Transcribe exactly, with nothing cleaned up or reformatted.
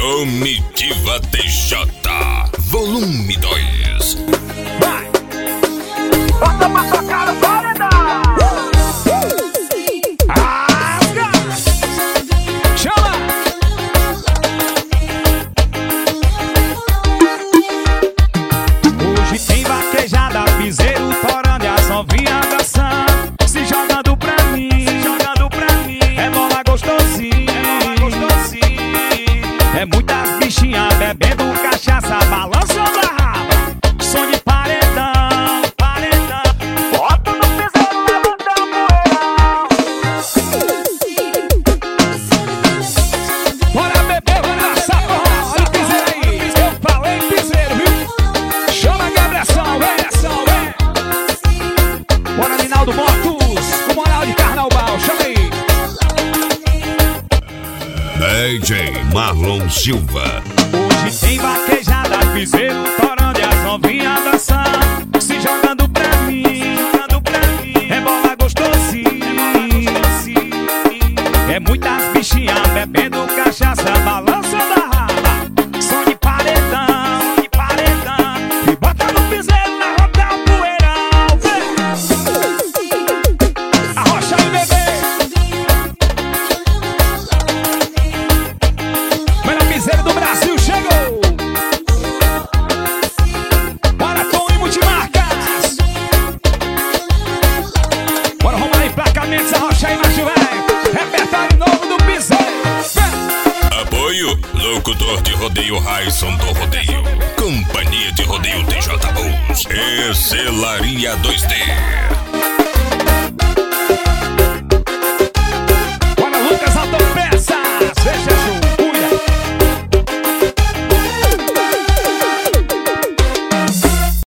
Comitiva T J, volume dois. Vai! Bota pra sua cara, paredão! Rasga! Chama! Hoje tem vaquejada, piseiro, torando e as novinhas dançando, se jogando pra mim, se jogando pra mim. É bola gostosinha, é bola gostosinha. É muitas bichinhas bebendo cachaça, balançando a raba, som de paredão, paredão. Bota no piseiro, levanta o poeirão. Bora beber, bora dançar, porra. Olha o piseiro aí, eu falei piseiro, viu? Chama a Gabriação, Gabriação, vem. Bora, Linaldo Motos, com moral de carnaval, chama aí. D J Marlon Silva. Hoje tem vaquejada, piseiro, torando e as novinhas dançando, se jogando pra mim, jogando pra mim. É bola gostosinha, é muitas bichinhas bebendo cachaça, balançando a raba, som de paredão, som de paredão. E bota no piseiro na roda o poeirão, vem. Arrocha aí, bebê. Melhor piseiro do Brasil chegou. Bora, Tom e Multimarcas. Bora arrumar aí placamentos, arrocha aí, macho velho. Repertório novo do piseiro. Apoio, locutor de rodeio Raison do Rodeio. Companhia de Rodeio T J Bulls. Excelaria dois D.